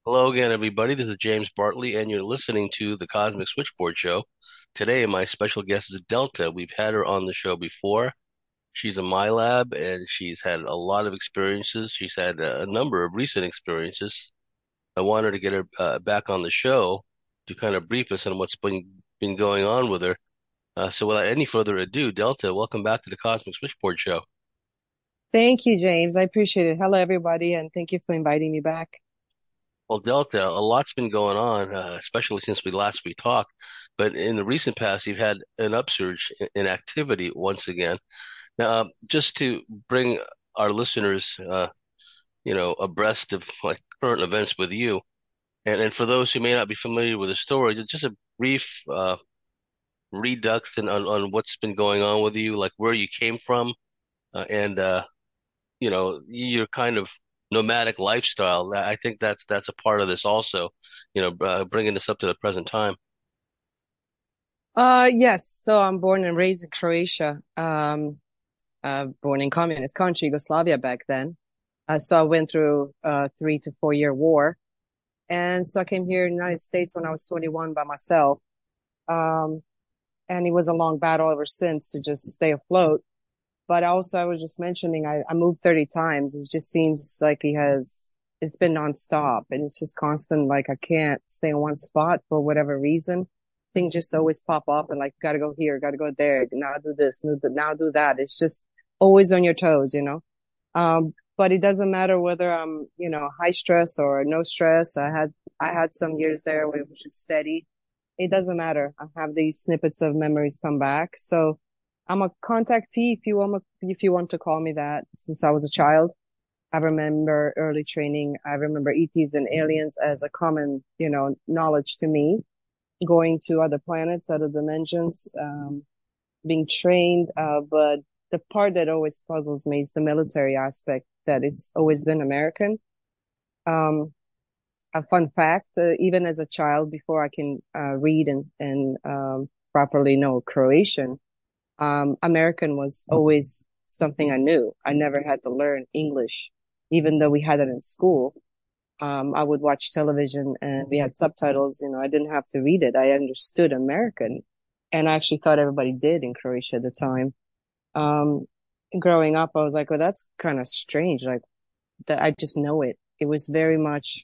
Hello again, everybody. This is James Bartley, and you're listening to the Cosmic Switchboard Show. Today, my special guest is Delta. We've had her on the show before. She's a MyLab, and she's had a lot of experiences. She's had a number of recent experiences. I wanted to get her back on the show to kind of brief us on what's been going on with her. So, without any further ado, Delta, welcome back to the Cosmic Switchboard Show. Thank you, James. I appreciate it. Hello, everybody, and thank you for inviting me back. Well, Delta, a lot's been going on, especially since we talked. But in the recent past, you've had an upsurge in activity once again. Now, just to bring our listeners, abreast of like current events with you, and for those who may not be familiar with the story, just a brief reduction on what's been going on with you, like where you came from, and your kind of nomadic lifestyle. I think that's a part of this also, bringing this up to the present time. Yes. So I'm born and raised in Croatia. Born in communist country, Yugoslavia back then. So I went through a 3 to 4 year war, and so I came here in the United States when I was 21 by myself. Um, and it was a long battle ever since to just stay afloat. But also, I was just mentioning, I moved 30 times. It just seems like it's been nonstop and it's just constant. Like I can't stay in one spot for whatever reason. Things just always pop up and like, gotta go here, gotta go there. Now do this, now do that. It's just always on your toes. But it doesn't matter whether I'm, high stress or no stress. I had some years there where it was just steady. It doesn't matter. I have these snippets of memories come back. So I'm a contactee if you want to call me that since I was a child. I remember early training. I remember ETs and aliens as a common, knowledge to me, going to other planets, other dimensions, being trained. But the part that always puzzles me is the military aspect, that it's always been American. Um, a fun fact, even as a child, before I can read and properly know Croatian, American was always something I knew. I never had to learn English, even though we had it in school. I would watch television and we had subtitles. I didn't have to read it. I understood American, and I actually thought everybody did in Croatia at the time. Um, Growing up, I was like, well, that's kind of strange. Like that, I just know it. It was very much,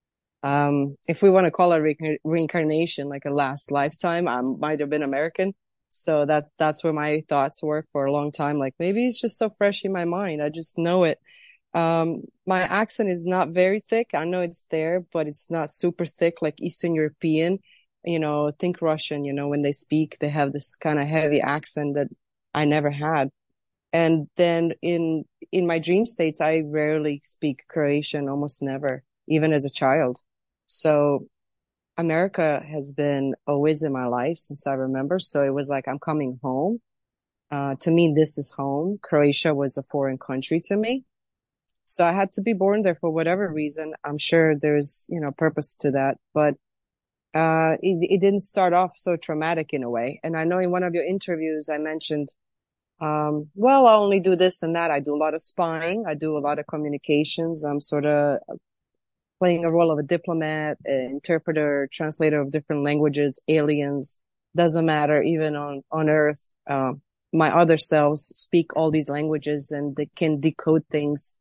if we want to call it reincarnation, like a last lifetime, I might have been American. So that's where my thoughts were for a long time. Like maybe it's just so fresh in my mind. I just know it. My accent is not very thick. I know it's there, but it's not super thick like Eastern European. Think Russian, when they speak, they have this kind of heavy accent that I never had. And then in my dream states, I rarely speak Croatian, almost never, even as a child. So America has been always in my life since I remember. So it was like I'm coming home. To me, this is home. Croatia was a foreign country to me. So I had to be born there for whatever reason. I'm sure there's, purpose to that, but it didn't start off so traumatic in a way. And I know in one of your interviews, I mentioned, well, I only do this and that. I do a lot of spying. I do a lot of communications. I'm sort of playing a role of a diplomat, an interpreter, translator of different languages, aliens, doesn't matter, even on Earth. My other selves speak all these languages and they can decode things.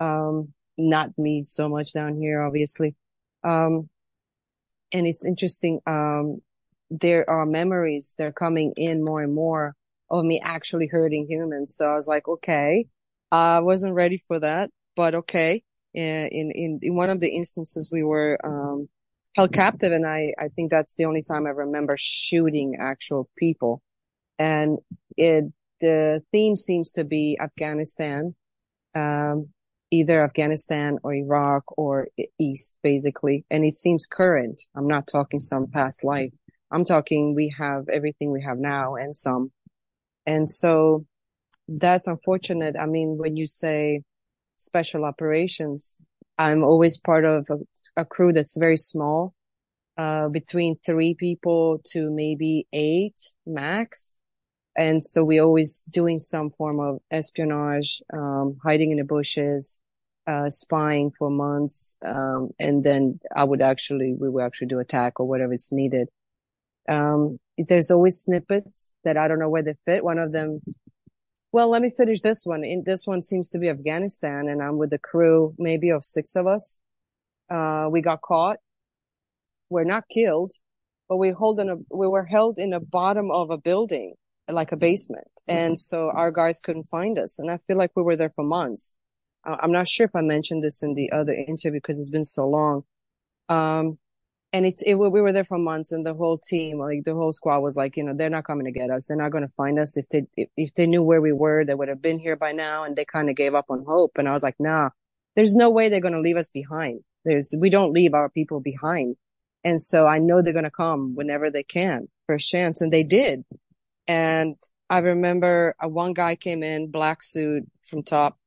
Not me so much down here, obviously. Um, and it's interesting. There are memories, they're coming in more and more of me actually hurting humans. So I was like, okay, I wasn't ready for that, but okay. In one of the instances, we were, held captive, and I think that's the only time I remember shooting actual people. And it, the theme seems to be Afghanistan, um, either Afghanistan or Iraq or East, basically. And it seems current. I'm not talking some past life. I'm talking we have everything we have now and some. And so that's unfortunate. I mean, when you say special operations, I'm always part of a crew that's very small, between 3 people to maybe 8 max. And so we always doing some form of espionage, hiding in the bushes, spying for months. And then we would actually do attack or whatever is needed. There's always snippets that I don't know where they fit. One of them, well, let me finish this one. This one seems to be Afghanistan, and I'm with a crew, maybe of 6 of us. We got caught. We're not killed, but we were held in the bottom of a building, like a basement. And so our guys couldn't find us. And I feel like we were there for months. I'm not sure if I mentioned this in the other interview because it's been so long. Um, and we were there for months, and the whole team, like the whole squad was like, they're not coming to get us. They're not going to find us. If they knew where we were, they would have been here by now. And they kind of gave up on hope. And I was like, nah, there's no way they're going to leave us behind. We don't leave our people behind. And so I know they're going to come whenever they can, first chance. And they did. And I remember one guy came in, black suit from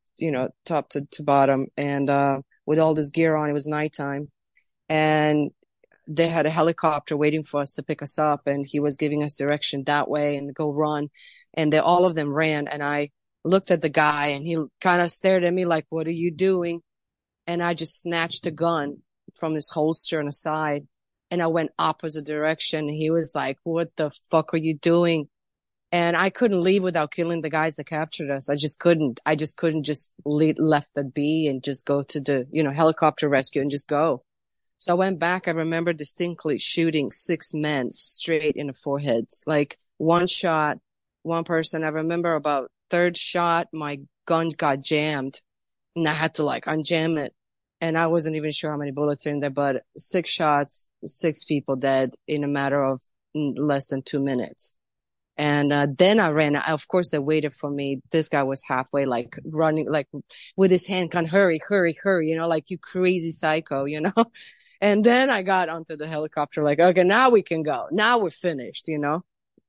top to bottom, and with all this gear on. It was nighttime, and they had a helicopter waiting for us to pick us up, and he was giving us direction that way and go run. And all of them ran, and I looked at the guy, and he kind of stared at me like, "What are you doing?" And I just snatched a gun from his holster on the side, and I went opposite direction. And he was like, "What the fuck are you doing?" And I couldn't leave without killing the guys that captured us. I just couldn't just left the be and just go to the, helicopter rescue and just go. So I went back. I remember distinctly shooting 6 men straight in the foreheads, like one shot, one person. I remember about third shot, my gun got jammed and I had to like unjam it. And I wasn't even sure how many bullets are in there, but 6 shots, 6 people dead in a matter of less than 2 minutes. And then I ran. Of course, they waited for me. This guy was halfway, like running, like with his hand, kind of hurry, hurry, hurry, like you crazy psycho. And then I got onto the helicopter, like, okay, now we can go. Now we're finished.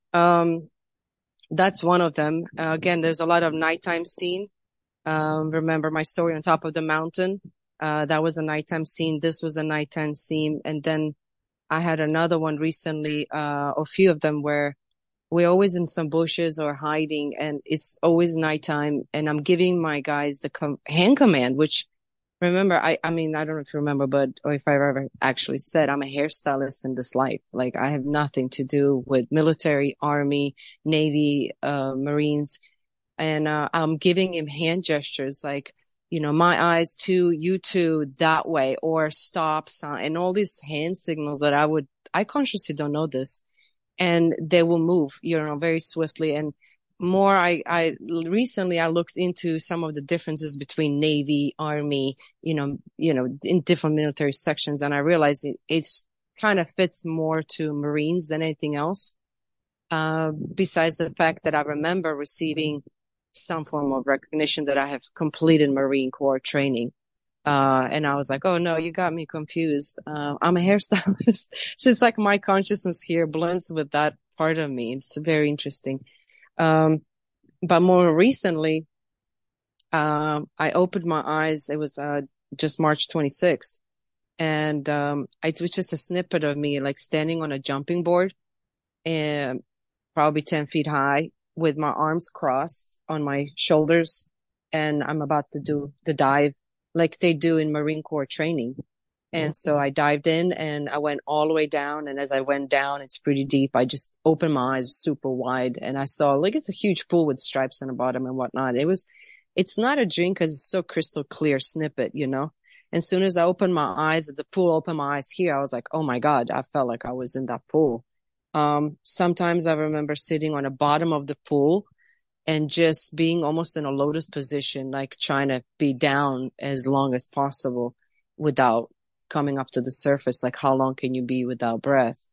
That's one of them. Again, there's a lot of nighttime scene. Remember my story on top of the mountain? That was a nighttime scene. This was a nighttime scene. And then I had another one recently, a few of them where we're always in some bushes or hiding, and it's always nighttime. And I'm giving my guys the hand command, which remember, I mean, I don't know if you remember, or if I've ever actually said, I'm a hairstylist in this life. Like I have nothing to do with military, army, Navy, Marines. And, I'm giving him hand gestures like, my eyes to you two that way, or stop sign, and all these hand signals that I consciously don't know this. And they will move, very swiftly. And recently I looked into some of the differences between Navy, Army, in different military sections. And I realized it's kind of fits more to Marines than anything else. Besides the fact that I remember receiving some form of recognition that I have completed Marine Corps training. And I was like, oh no, you got me confused. I'm a hairstylist. So it's like my consciousness here blends with that part of me. It's very interesting. But more recently, I opened my eyes. It was, just March 26th. And, it was just a snippet of me like standing on a jumping board and probably 10 feet high with my arms crossed on my shoulders. And I'm about to do the dive like they do in Marine Corps training. And so I dived in and I went all the way down. And as I went down, it's pretty deep. I just opened my eyes super wide and I saw like, it's a huge pool with stripes on the bottom and whatnot. It's not a dream because it's so crystal clear snippet, And as soon as I opened my eyes at the pool, opened my eyes here, I was like, oh my God, I felt like I was in that pool. Sometimes I remember sitting on the bottom of the pool and just being almost in a lotus position, like trying to be down as long as possible without coming up to the surface. Like how long can you be without breath?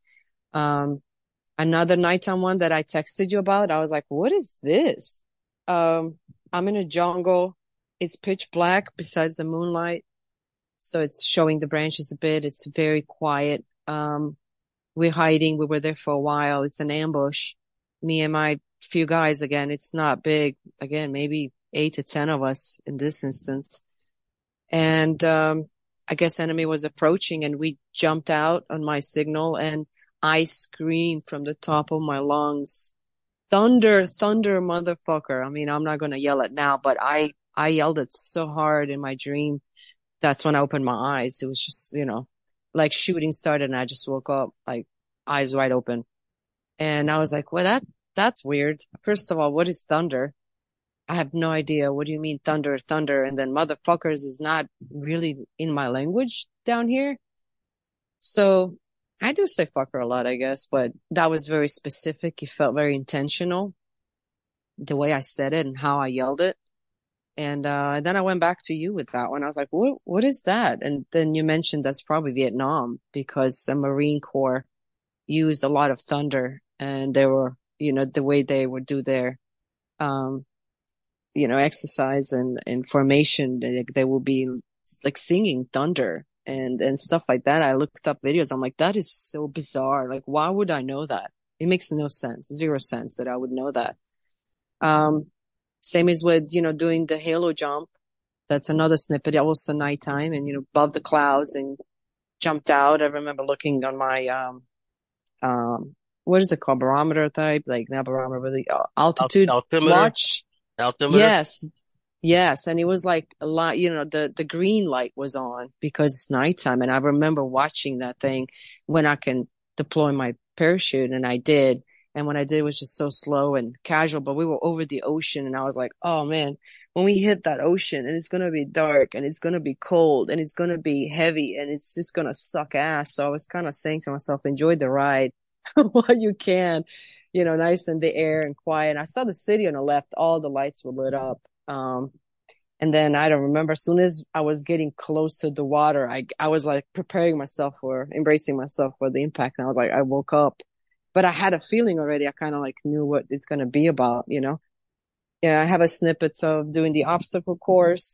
Another nighttime one that I texted you about, I was like, what is this? I'm in a jungle. It's pitch black besides the moonlight. So it's showing the branches a bit. It's very quiet. We're hiding. We were there for a while. It's an ambush. Me and my few guys, again, it's not big. Again, maybe 8 to 10 of us in this instance. And, I guess enemy was approaching and we jumped out on my signal and I screamed from the top of my lungs, thunder, motherfucker. I mean, I'm not going to yell it now, but I yelled it so hard in my dream. That's when I opened my eyes. It was just, like shooting started and I just woke up like eyes wide open. And I was like, well, that's weird. First of all, what is thunder? I have no idea. What do you mean thunder, thunder? And then motherfuckers is not really in my language down here. So I do say fucker a lot, I guess, but that was very specific. It felt very intentional, the way I said it and how I yelled it. And then I went back to you with that one. I was like, what is that? And then you mentioned that's probably Vietnam because the Marine Corps used a lot of thunder and they were, the way they would do their, um, exercise and formation, they will be like singing thunder and stuff like that. I looked up videos. I'm like, that is so bizarre. Like, why would I know that? It makes no sense, zero sense that I would know that. Um, Same as with, doing the halo jump. That's another snippet. Also nighttime and, above the clouds and jumped out. I remember looking on my, what is it called? Barometer type, like not barometer, but the altitude Altimeter, watch. altimeter. Yes. Yes. And it was like a lot, the green light was on because it's nighttime. And I remember watching that thing when I can deploy my parachute and I did. And when I did, it was just so slow and casual, but we were over the ocean and I was like, oh man, when we hit that ocean and it's going to be dark and it's going to be cold and it's going to be heavy and it's just going to suck ass. So I was kind of saying to myself, enjoy the ride while you can, nice in the air and quiet. I saw the city on the left, all the lights were lit up. Um, and then I don't remember, as soon as I was getting close to the water, I was like preparing myself for embracing myself for the impact. And I was like, I woke up, but I had a feeling already. I kind of like knew what it's going to be about. Yeah. I have a snippets of doing the obstacle course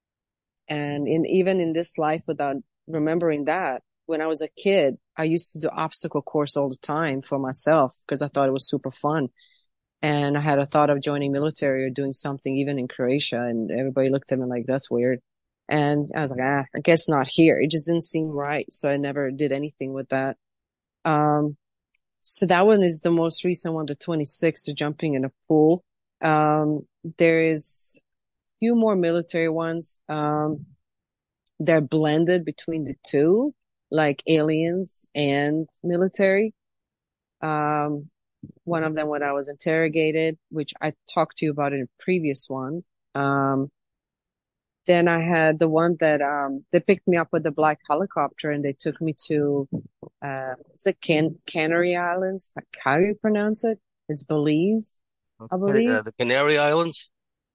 and even in this life without remembering that when I was a kid, I used to do obstacle course all the time for myself because I thought it was super fun. And I had a thought of joining military or doing something even in Croatia. And everybody looked at me like, that's weird. And I was like, I guess not here. It just didn't seem right. So I never did anything with that. Um, so that one is the most recent one, the 26th, to jumping in a pool. There is a few more military ones. They're blended between the two, like aliens and military. Um, One of them when I was interrogated, which I talked to you about in a previous one. Um, then I had the one that they picked me up with the black helicopter and they took me to is it Canary Islands? Like, how do you pronounce it? It's Belize, I Okay, believe. the Canary Islands.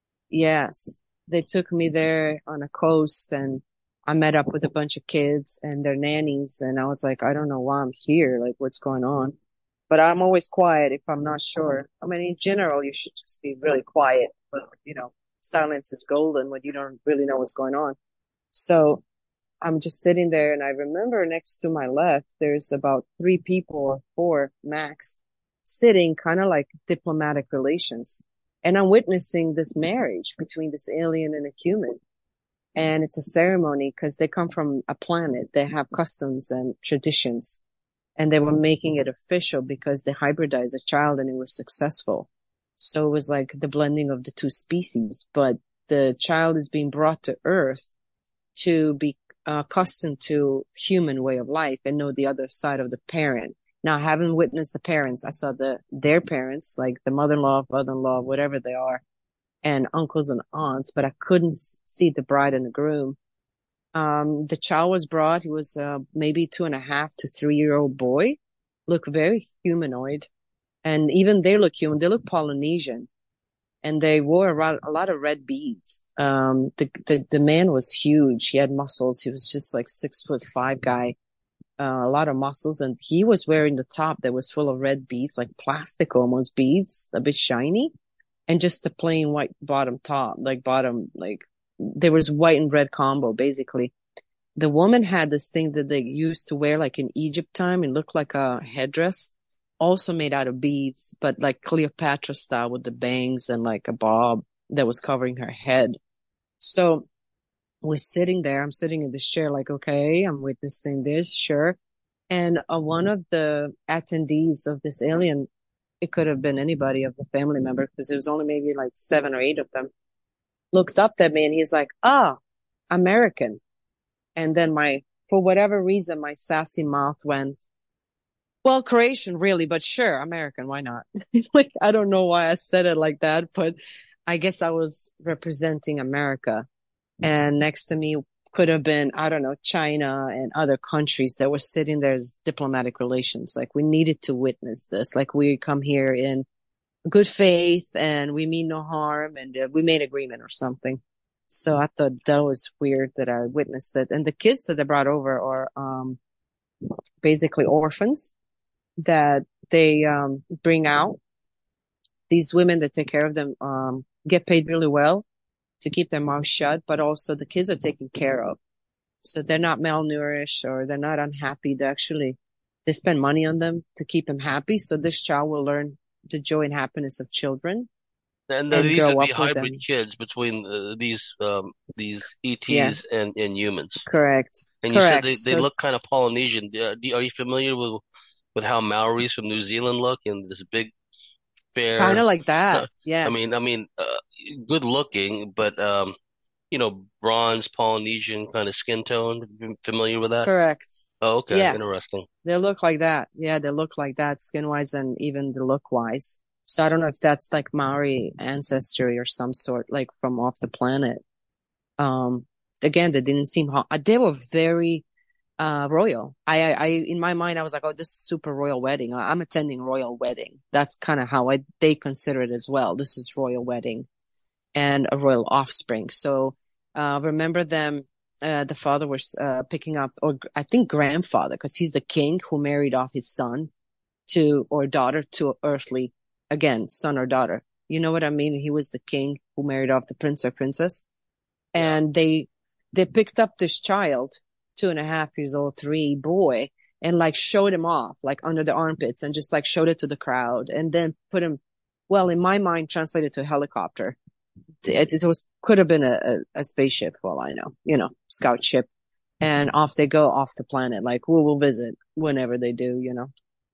Yes, they took me there on a coast and I met up with a bunch of kids and their nannies and I was like, I don't know why I'm here, like what's going on. But I'm always quiet if I'm not sure. I mean, in general, you should just be really quiet, but silence is golden when you don't really know what's going on. So I'm just sitting there and I remember next to my left, there's about three people or four max sitting kind of like diplomatic relations. And I'm witnessing this marriage between this alien and a human. And it's a ceremony because they come from a planet. They have customs and traditions. And they were making it official because they hybridized a child and it was successful. So it was like the blending of the two species, but the child is being brought to Earth to be accustomed to human way of life and know the other side of the parent. Now, I haven't witnessed the parents. I saw their parents, like the mother-in-law, father-in-law, whatever they are, and uncles and aunts, but I couldn't see the bride and the groom. The child was brought. He was maybe 2.5 to 3 year old boy, look very humanoid, and even they look human. They look Polynesian, and they wore a lot of red beads. The man was huge. He had muscles. He was just like 6'5" guy, a lot of muscles, and he was wearing the top that was full of red beads, like plastic almost beads, a bit shiny, and just the plain white bottom top, like bottom, like there was white and red combo basically. The woman had this thing that they used to wear like in Egypt time. It looked like a headdress, also made out of beads, but like Cleopatra style with the bangs and like a bob that was covering her head. So we're sitting there. I'm sitting in this chair, like, okay, I'm witnessing this, sure. And one of the attendees of this alien, it could have been anybody of the family member because there was only maybe like 7 or 8 of them, looked up at me and he's like, ah, American. And then for whatever reason, my sassy mouth went, well, Croatian, really, but sure, American, why not? Like, I don't know why I said it like that, but I guess I was representing America. And next to me could have been, I don't know, China and other countries that were sitting there as diplomatic relations. Like, we needed to witness this. Like, we come here in good faith and we mean no harm and we made agreement or something. So I thought that was weird that I witnessed it. And the kids that they brought over are, basically orphans that they bring out. These women that take care of them get paid really well to keep their mouths shut, but also the kids are taken care of. So they're not malnourished or they're not unhappy. They spend money on them to keep them happy. So this child will learn the joy and happiness of children And and these would grow be up with hybrid them. kids between these Yeah, ETs and humans. correct. And you said Correct. they So look kind of Polynesian. Are you familiar with how Maoris from New Zealand look and this big kind fair? of like No, that. I mean Yes, I mean good looking, but bronze Polynesian kind of skin tone. Familiar with that? correct. Oh, okay, Yes, interesting. they look like that. Yeah, they look like that skin wise and even the look wise. So I don't know if that's like Maori ancestry or some sort, like from off the planet. Um, Again, they didn't seem hot. They were very royal. In my mind, I was like, oh, this is super royal wedding. I'm attending royal wedding. That's kind of how they consider it as well. This is royal wedding and a royal offspring. So, remember them, the father was, picking up, or I think grandfather, because he's the king who married off his son or daughter to earthly, again, son or daughter. You know what I mean? He was the king who married off the prince or princess. Yeah. And they picked up this child, 2.5 years old, three boy, and like showed him off, like under the armpits and just like showed it to the crowd and then put him, well, in my mind, translated to a helicopter. Could have been a spaceship, well, I know, scout ship. And off they go off the planet. Like, we will visit whenever they do.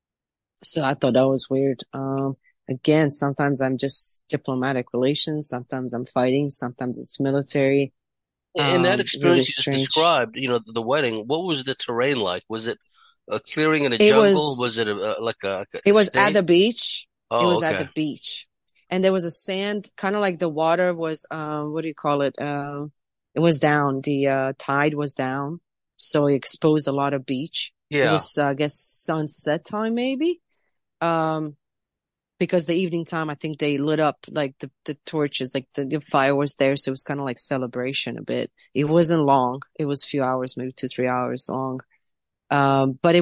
So I thought that was weird. Again, sometimes I'm just diplomatic relations. Sometimes I'm fighting. Sometimes it's military. In that Really experience you just strange. described, the wedding, what was the terrain like? Was it a clearing in a It jungle? Was was, it like a it was at estate? the beach. It Oh, was at the okay. beach. And there was a sand, kind of like the water was, what do you call it? It was down. The, tide was down. So it exposed a lot of beach. It Yeah. was, I guess, sunset time, maybe. Um, because the evening time, I think they lit up like the torches, like the fire was there. So it was kind of like celebration a bit. It wasn't long. It was a few hours, maybe 2, 3 hours long. But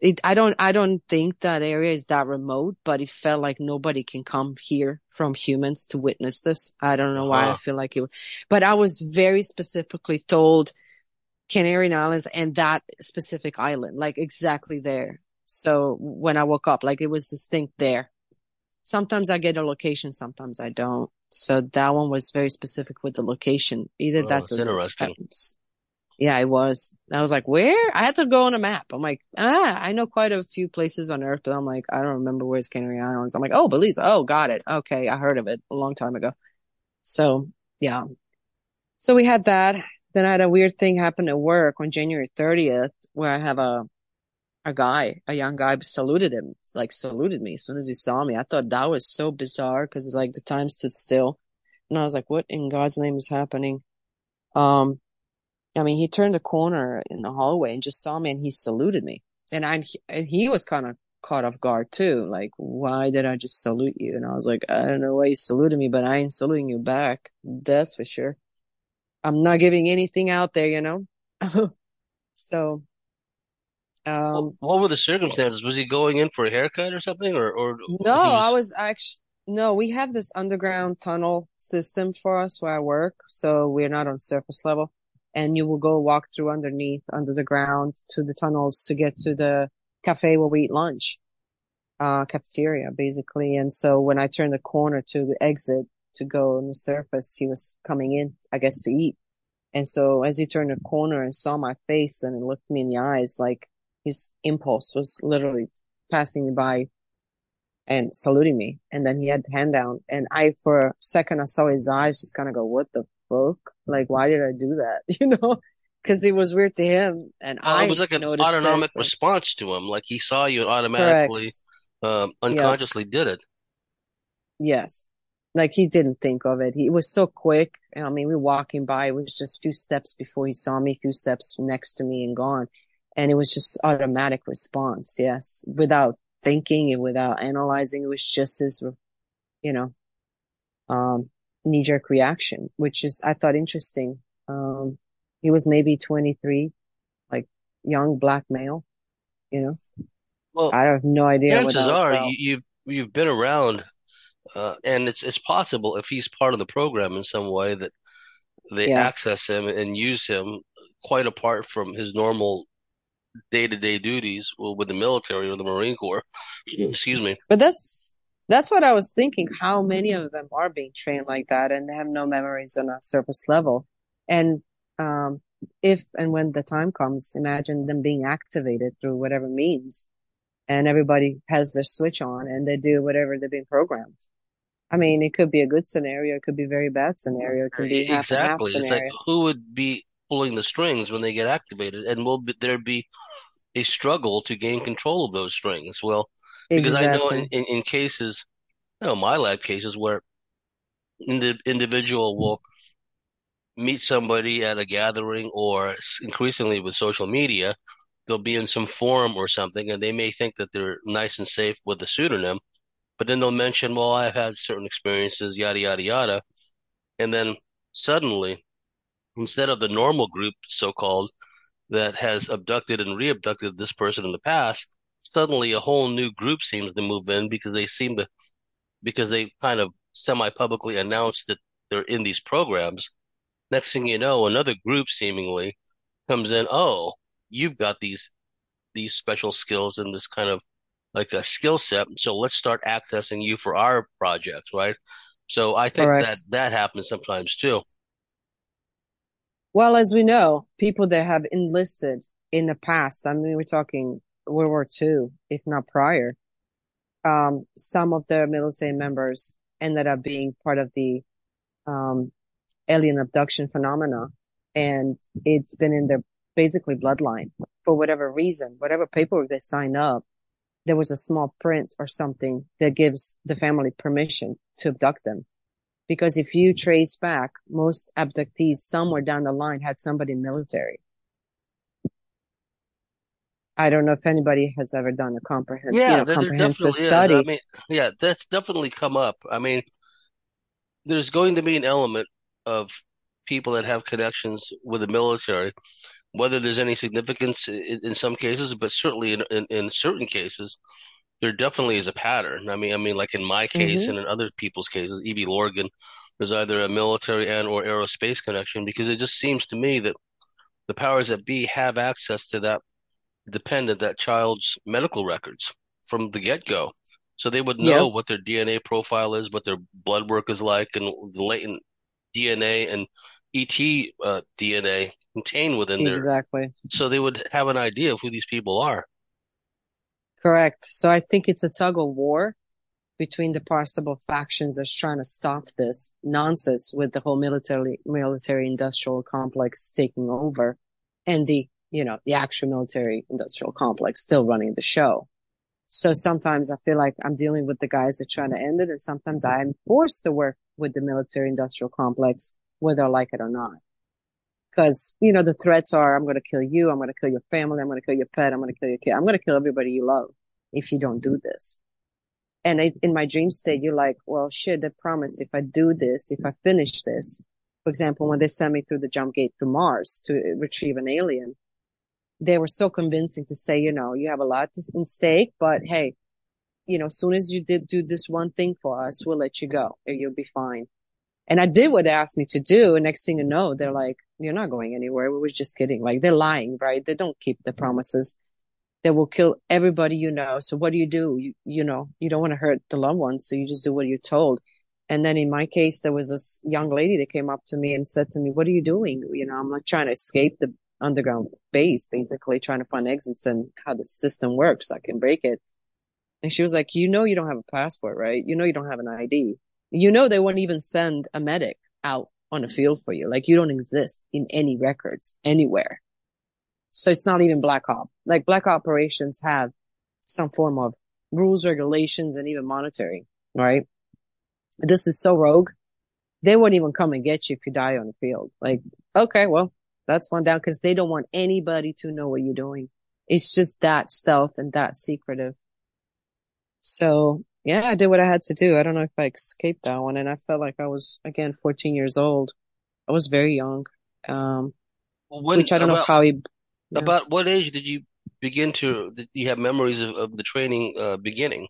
I don't think that area is that remote, but it felt like nobody can come here from humans to witness this. I don't know why I Uh-huh. feel like it, but I was very specifically told Canary Islands and that specific island, like exactly there. So when I woke up, like it was distinct there. Sometimes I get a location, sometimes I don't. So that one was very specific with the location. Either Oh, that's it's interesting. yeah, it was. I was like, where? I had to go on a map. I'm like, I know quite a few places on Earth, but I'm like, I don't remember where's Canary Islands. I'm like, oh, Belize. Oh, got it. Okay, I heard of it a long time ago. So yeah. So we had that. Then I had a weird thing happen at work on January 30th where I have a young guy saluted me as soon as he saw me. I thought that was so bizarre because like the time stood still. And I was like, what in God's name is happening? Um, I mean, he turned the corner in the hallway and just saw me and he saluted me. And he was kind of caught off guard too. Like, why did I just salute you? And I was like, I don't know why you saluted me, but I ain't saluting you back. That's for sure. I'm not giving anything out there. So, um, What were the circumstances? Was he going in for a haircut or something, or no, he I was? was actually, no, we have this underground tunnel system for us where I work. So we're not on surface level. And you will go walk through underneath, under the ground to the tunnels to get to the cafe where we eat lunch, cafeteria basically. And so when I turned the corner to the exit to go on the surface, he was coming in, I guess, to eat. And so as he turned the corner and saw my face and looked me in the eyes, like his impulse was literally passing me by and saluting me. And then he had the hand down. And for a second, I saw his eyes just kind of go, what the fuck? Like, why did I do that? because it was weird to him, and Well, it I was like an noticed it. autonomic response to him. Like he saw you and automatically, Correct. Yep. unconsciously did it. Yes. Like he didn't think of it. He was so quick. I mean, we were walking by. It was just a few steps before he saw me, a few steps next to me and gone. And it was just automatic response. Yes. Without thinking and without analyzing. It was just his, you know, um, knee-jerk reaction, which is, I thought interesting. He was maybe 23, like young black male, you know. Well, I have no idea what chances that was are about. you've been around, and it's possible if he's part of the program in some way that they Yeah. access him and use him quite apart from his normal day-to-day duties with the military or the Marine Corps. Excuse me. But that's what I was thinking. How many of them are being trained like that and have no memories on a surface level? And um, if and when the time comes, imagine them being activated through whatever means, and everybody has their switch on and they do whatever they're being programmed. I mean, it could be a good scenario, it could be a very bad scenario, it can be half and half Exactly. It's like scenario. who would be pulling the strings when they get activated, and there be a struggle to gain control of those strings? Well, because I know Exactly. in cases, my lab cases where the individual will meet somebody at a gathering or increasingly with social media, they'll be in some forum or something and they may think that they're nice and safe with a pseudonym, but then they'll mention, well, I've had certain experiences, yada, yada, yada. And then suddenly, instead of the normal group, so-called, that has abducted and re-abducted this person in the past, suddenly a whole new group seems to move in because they kind of semi-publicly announced that they're in these programs. Next thing you know, another group seemingly comes in. Oh, you've got these special skills and this kind of like a skill set. So let's start accessing you for our projects, right? So I think that Correct. that happens sometimes too. Well, as we know, people that have enlisted in the past, I mean, we're talking World War II, if not prior, some of the military members ended up being part of the um, alien abduction phenomena, and it's been in their basically bloodline for whatever reason, whatever paperwork they sign up. There was a small print or something that gives the family permission to abduct them. Because if you trace back, most abductees somewhere down the line had somebody in military. I don't know if anybody has ever done a Yeah, there comprehensive definitely is. I study. mean, yeah, that's definitely come up. I mean, there's going to be an element of people that have connections with the military, whether there's any significance in some cases, but certainly in certain cases, there definitely is a pattern. I mean, like in my case Hmm. and in other people's cases, E.B. Lorgan, there's either a military and or aerospace connection because it just seems to me that the powers that be have access to that child's medical records from the get-go. So they would know Yep, what their DNA profile is, what their blood work is like, and the latent DNA and ET DNA contained within there. exactly. So they would have an idea of who these people are. Correct. So I think it's a tug of war between the possible factions that's trying to stop this nonsense with the whole military industrial complex taking over and the actual military industrial complex still running the show. So sometimes I feel like I'm dealing with the guys that are trying to end it, and sometimes I'm forced to work with the military industrial complex, whether I like it or not. Because, the threats are, I'm going to kill you, I'm going to kill your family, I'm going to kill your pet, I'm going to kill your kid, I'm going to kill everybody you love if you don't do this. And in my dream state, you're like, well, shit, they promised if I do this, if I finish this, for example, when they sent me through the jump gate to Mars to retrieve an alien, they were so convincing to say, you have a lot in stake, but hey, as soon as you did do this one thing for us, we'll let you go and you'll be fine. And I did what they asked me to do. And next thing you know, they're like, you're not going anywhere. We were just kidding. Like they're lying, right? They don't keep the promises. They will kill everybody you know. So what do? You don't want to hurt the loved ones. So you just do what you're told. And then in my case, there was this young lady that came up to me and said to me, what are you doing? I'm like trying to escape the underground base, basically trying to find exits and how the system works. So I can break it. And she was like, you don't have a passport, right? You don't have an ID. They won't even send a medic out on the field for you. Like you don't exist in any records anywhere. So it's not even Black Op. Like Black operations have some form of rules, regulations, and even monitoring, right? This is so rogue. They won't even come and get you if you die on the field. Like, okay, well, that's one down because they don't want anybody to know what you're doing. It's just that stealth and that secretive. So yeah, I did what I had to do. I don't know if I escaped that one. And I felt like I was, again, 14 years old. I was very young. When Which I don't know how he, yeah. about what age did you did you have memories of the training beginning?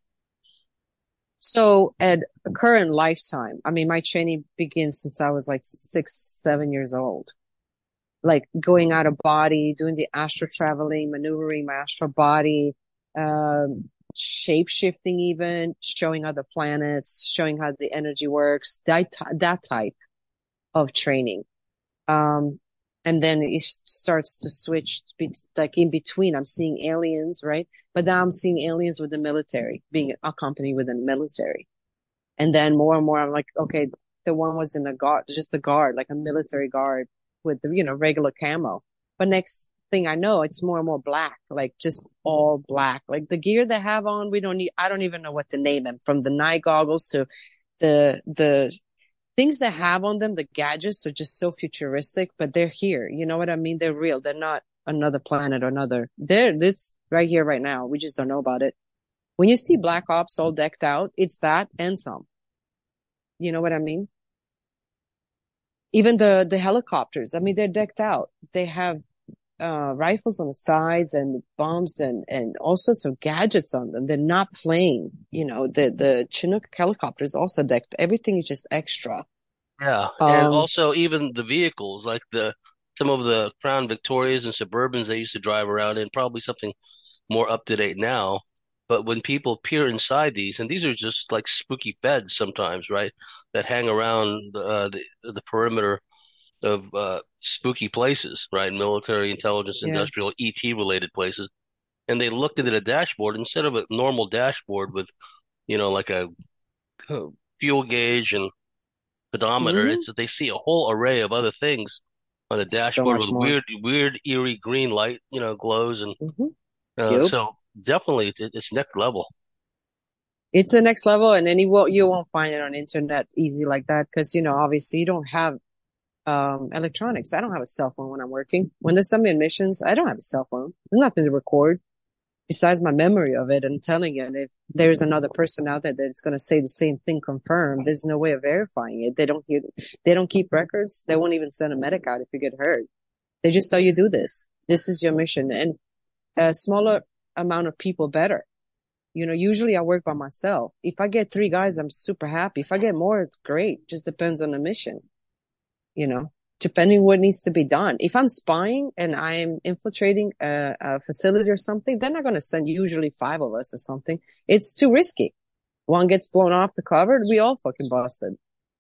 So at a current lifetime, I mean, my training begins since I was like 6, 7 years old. Like going out of body, doing the astral traveling, maneuvering my astral body, shape shifting, even showing other planets, showing how the energy works, that type of training. And then it starts to switch, like in between. I'm seeing aliens, right? But now I'm seeing aliens with the military, being accompanied with the military. And then more and more, I'm like, okay, the one was in a guard, just the guard, like a military guard with the, regular camo. But next thing I know, it's more and more black, like just all black. Like the gear they have on, I don't even know what to name them, from the night goggles to the things they have on them. The gadgets are just so futuristic, but they're here. You know what I mean? They're real. They're not another planet or it's right here, right now. We just don't know about it. When you see Black Ops all decked out, it's that and some. You know what I mean? Even the helicopters, I mean, they're decked out. They have rifles on the sides and bombs and all sorts of gadgets on them. They're not playing. The Chinook helicopters also decked. Everything is just extra. Yeah, and also even the vehicles, like some of the Crown Victorias and Suburbans they used to drive around in, probably something more up to date now. But when people peer inside these, and these are just like spooky feds sometimes, right? That hang around the perimeter of spooky places, right? Military, intelligence, Yeah. industrial, ET related places. And they looked into the dashboard instead of a normal dashboard with, like a fuel gauge and pedometer. Hmm. It's that they see a whole array of other things on the So dashboard much with more. weird, eerie green light, glows. And Hmm. Yep. so definitely it's next level. It's the next level, and then you won't find it on internet easy like that because obviously you don't have electronics. I don't have a cell phone when I'm working. When there's some missions, I don't have a cell phone. There's nothing to record besides my memory of it. And telling you, and if there's another person out there that's going to say the same thing confirmed, there's no way of verifying it. They don't keep records. They won't even send a medic out if you get hurt. They just tell you do this. This is your mission, and a smaller amount of people better. Usually I work by myself. If I get 3 guys, I'm super happy. If I get more, it's great. Just depends on the mission, you know, depending what needs to be done. If I'm spying and I'm infiltrating a facility or something, they're not going to send usually 5 of us or something. It's too risky. One gets blown off the cover, we all fucking busted.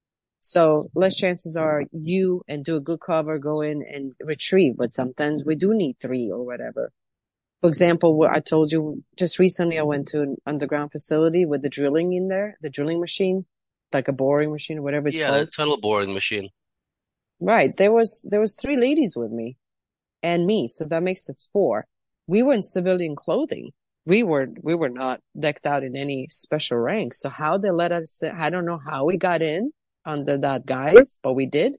So less chances are you and do a good cover, go in and retrieve. But sometimes we do need 3 or whatever. For example, what I told you just recently, I went to an underground facility with the drilling in there, the drilling machine, like a boring machine or whatever it's Yeah, the called. tunnel boring machine. Right. There was 3 ladies with me and me. So that makes it 4. We were in civilian clothing. We were not decked out in any special rank. So how they let us, I don't know how we got in under that guise, but we did.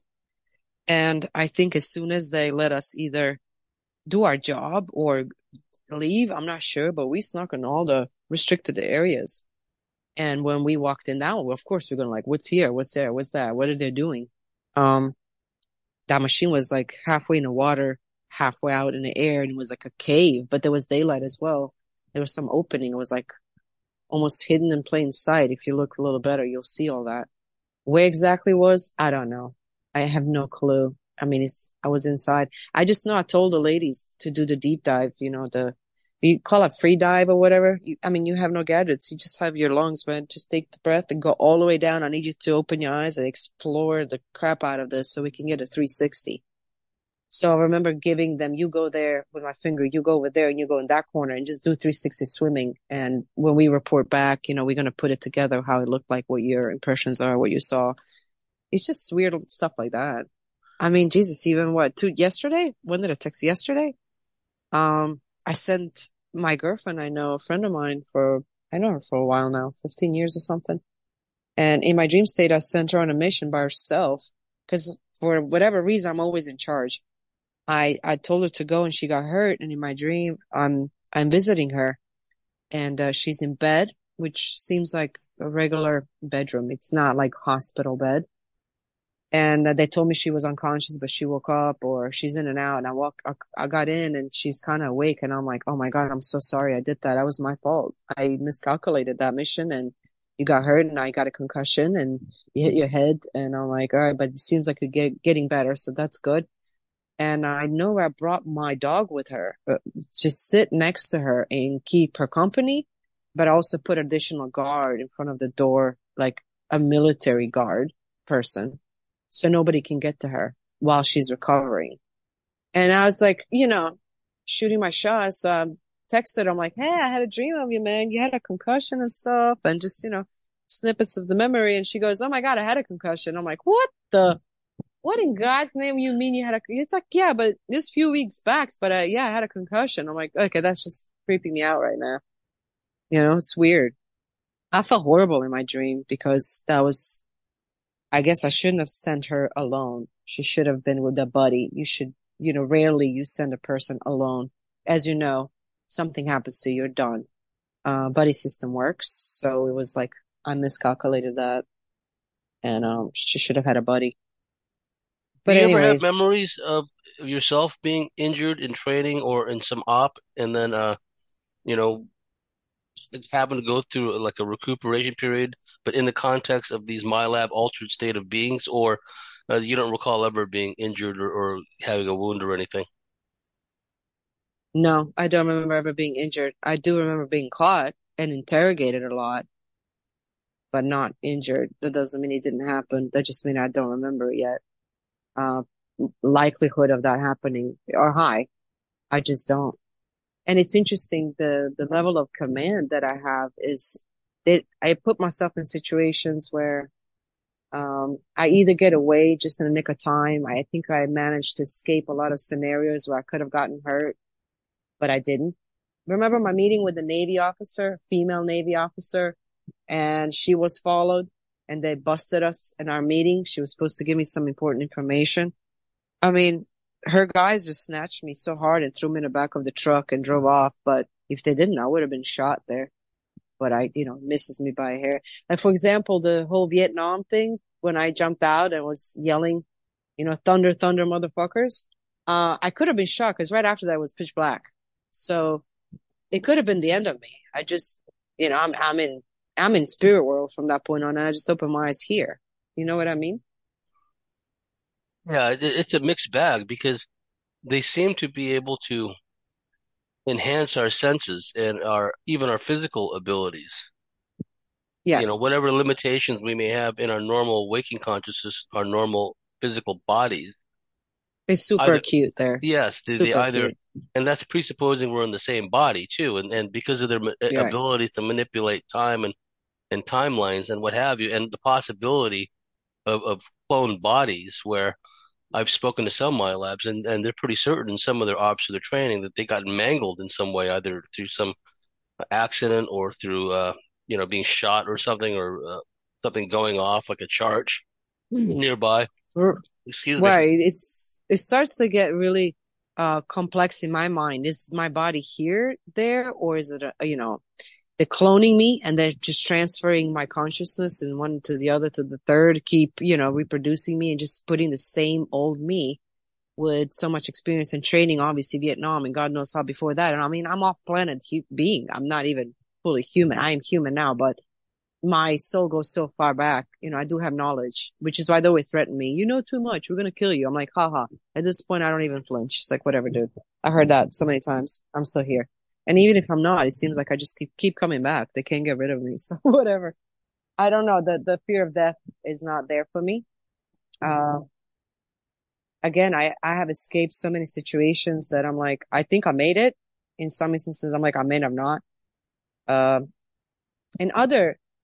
And I think as soon as they let us either do our job or leave, I'm not sure, but we snuck in all the restricted areas. And when we walked in that one, of course we're going like, what's here? What's there? What's that? What are they doing? Um, that machine was like halfway in the water, halfway out in the air, and it was like a cave, but there was daylight as well. There was some opening. It was like almost hidden in plain sight. If you look a little better, you'll see all that. Where exactly was, I don't know. I have no clue. I mean, I was inside. I just know I told the ladies to do the deep dive, you call it free dive or whatever. You have no gadgets. You just have your lungs, man. Just take the breath and go all the way down. I need you to open your eyes and explore the crap out of this so we can get a 360. So I remember giving them, you go there with my finger, you go over there and you go in that corner and just do 360 swimming. And when we report back, we're going to put it together, how it looked like, what your impressions are, what you saw. It's just weird stuff like that. I mean, Jesus, even yesterday? When did I text yesterday? I sent my girlfriend, I know, a friend of mine I know her for a while now, 15 years or something. And in my dream state, I sent her on a mission by herself because for whatever reason, I'm always in charge. I told her to go and she got hurt. And in my dream, I'm visiting her and, she's in bed, which seems like a regular bedroom. It's not like hospital bed. And they told me she was unconscious, but she woke up or she's in and out. And I got in and she's kind of awake. And I'm like, oh my God, I'm so sorry I did that. That was my fault. I miscalculated that mission and you got hurt and I got a concussion and you hit your head. And I'm like, all right, but it seems like you're getting better. So that's good. And I know I brought my dog with her, to sit next to her and keep her company, but also put additional guard in front of the door, like a military guard person, so nobody can get to her while she's recovering. And I was like, shooting my shot. So I texted, I'm like, hey, I had a dream of you, man. You had a concussion and stuff, and just, snippets of the memory. And she goes, oh my God, I had a concussion. I'm like, what in God's name you mean you had it's like, yeah, but this few weeks back, but yeah, I had a concussion. I'm like, okay, that's just creeping me out right now. It's weird. I felt horrible in my dream because I guess I shouldn't have sent her alone. She should have been with a buddy. Rarely you send a person alone. As you know, something happens to you, you're done. Buddy system works. So it was like, I miscalculated that and, she should have had a buddy. Do But you ever have anyways, memories of yourself being injured in training or in some op, and then you know, having to go through like a recuperation period, but in the context of these MyLab altered state of beings, or you don't recall ever being injured or having a wound or anything? no, I don't remember ever being injured. I do remember being caught and interrogated a lot, but not injured. That doesn't mean it didn't happen. That just means I don't remember it yet. Uh, Likelihood of that happening are high. I just don't. And it's interesting, the level of command that I have is that I put myself in situations where, I either get away just in the nick of time. I think I managed to escape a lot of scenarios where I could have gotten hurt, but I didn't. Remember my meeting with the Navy officer, female Navy officer, and she was followed and they busted us in our meeting. She was supposed to give me some important information. I mean, her guys just snatched me so hard and threw me in the back of the truck and drove off. But if they didn't, I would have been shot there. But misses me by a hair. Like, for example, the whole Vietnam thing, when I jumped out and was yelling, thunder, thunder, motherfuckers. I could have been shot because right after that it was pitch black. So it could have been the end of me. I just, I'm in spirit world from that point on, and I just opened my eyes here. You know what I mean? Yeah, it's a mixed bag because they seem to be able to enhance our senses and our even our physical abilities. Yes. Whatever limitations we may have in our normal waking consciousness, our normal physical bodies, It's super either acute there. yes, they Super either, acute. and that's presupposing we're in the same body too, and because of their You're right. ability to manipulate time and timelines and what have you, and the possibility of cloned bodies where I've spoken to some MyLabs and they're pretty certain in some of their ops or their training that they got mangled in some way, either through some accident or through being shot or something, or something going off like a charge nearby. R- Excuse me. Right. It starts to get really complex in my mind. Is my body here, there, or is it they're cloning me and they're just transferring my consciousness and one to the other to the third, keep, reproducing me and just putting the same old me with so much experience and training, obviously Vietnam and God knows how before that. And I mean, I'm off planet being. I'm not even fully human. I am human now, but my soul goes so far back. I do have knowledge, which is why they always threaten me. You know too much. We're going to kill you. I'm like, haha. At this point, I don't even flinch. It's like, whatever, dude. I heard that so many times. I'm still here. And even if I'm not, it seems like I just keep coming back. They can't get rid of me. So whatever. I don't know. The fear of death is not there for me. Uh, Again, I have escaped so many situations that I'm like, I think I made it. In some instances, I'm like, I may have not. Uh, in other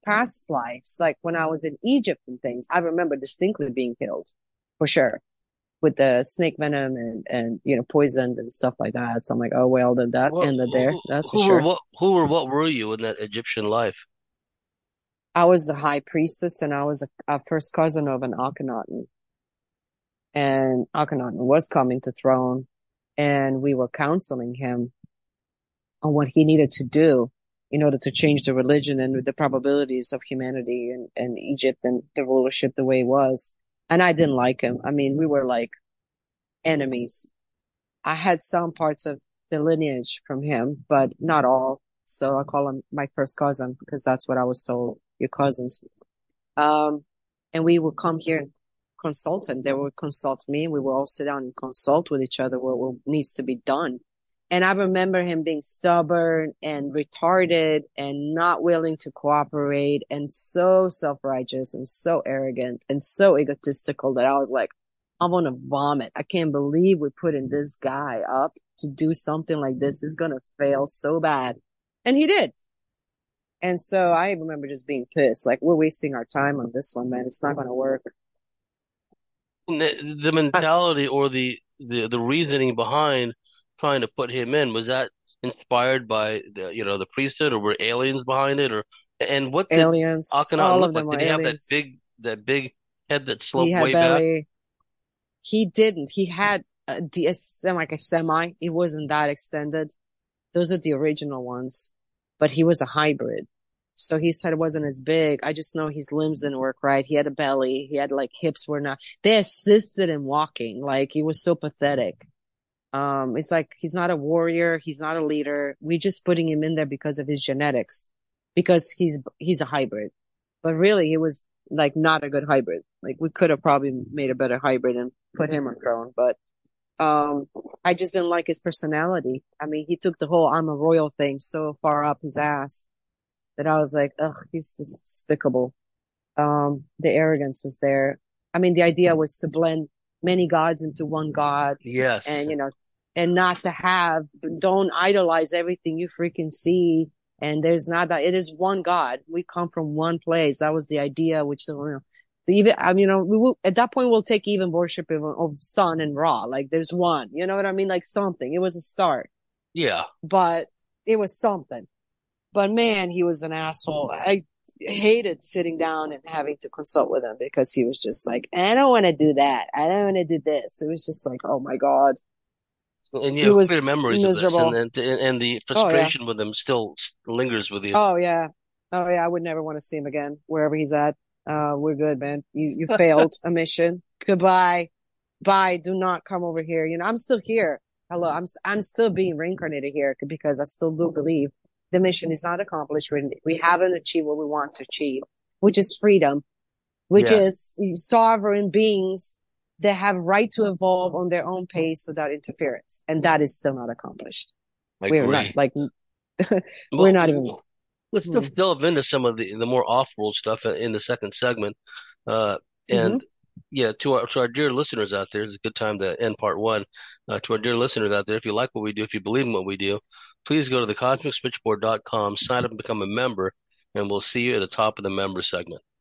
past lives, like when I was in Egypt and things, I remember distinctly being killed for sure with the snake venom and poisoned and stuff like that. So I'm like, oh well, then that Well, ended there. That's for sure. what were you in that Egyptian life? I was the high priestess and I was a first cousin of an Akhenaten. And Akhenaten was coming to throne and we were counseling him on what he needed to do in order to change the religion and the probabilities of humanity and Egypt and the rulership the way it was. And I didn't like him. I mean, we were like enemies. I had some parts of the lineage from him, but not all. So I call him my first cousin because that's what I was told, your cousins. Um, and we would come here and consult, and they would consult me. We would all sit down and consult with each other what needs to be done. And I remember him being stubborn and retarded and not willing to cooperate and so self-righteous and so arrogant and so egotistical that I was like, I want to vomit. I can't believe we're putting this guy up to do something like this. He's going to fail so bad. And he did. And so I remember just being pissed. Like, we're wasting our time on this one, man. It's not going to work. The mentality or the reasoning behind trying to put him in, was that inspired by the priesthood, or were aliens behind it, or and what did Aliens, Akhenaten all look of like? them Did were he have aliens. that big head that He sloped had way back? belly. He didn't. He had like a semi. It wasn't that extended. Those are the original ones, but he was a hybrid. So his head wasn't as big. I just know his limbs didn't work right. He had a belly. He had like hips were not, they assisted in walking. Like he was so pathetic. It's like he's not a warrior. He's not a leader. We just putting him in there because of his genetics, because he's a hybrid. But really, he was like not a good hybrid. Like we could have probably made a better hybrid and put him on throne. But um, I just didn't like his personality. I mean, he took the whole I'm a royal thing so far up his ass that I was like, ugh, he's just despicable. The arrogance was there. I mean, the idea was to blend many gods into one god Yes. and, and not to don't idolize everything you freaking see. And there's not that, it is one God. We come from one place. That was the idea, which, even, I mean, we will, at that point, we'll take even worship of Sun and Ra. Like there's one, you know what I mean? Like something. It was a start, Yeah. but it was something. But man, he was an asshole. I hated sitting down and having to consult with him because he was just like, I don't want to do that. I don't want to do this. It was just like, oh my God. And you He have clear was memories of this, miserable. and the Oh yeah. frustration with him still lingers with you. Oh yeah. Oh yeah. I would never want to see him again, wherever he's at. We're good, man. You failed a mission. Goodbye. Bye. Do not come over here. I'm still here. Hello. I'm still being reincarnated here because I still do believe the mission is not accomplished. We haven't achieved what we want to achieve, which is freedom, which Yeah, is sovereign beings that have right to evolve on their own pace without interference. And that is still not accomplished. I We're not agree. like, we're not even, Well, let's hmm. delve into some of the more off-world stuff in the second segment. Uh, Hmm. and yeah, to our dear listeners out there, it's a good time to end part one. To our dear listeners out there, if you like what we do, if you believe in what we do, please go to thecosmicswitchboard.com, sign up and become a member, and we'll see you at the top of the member segment.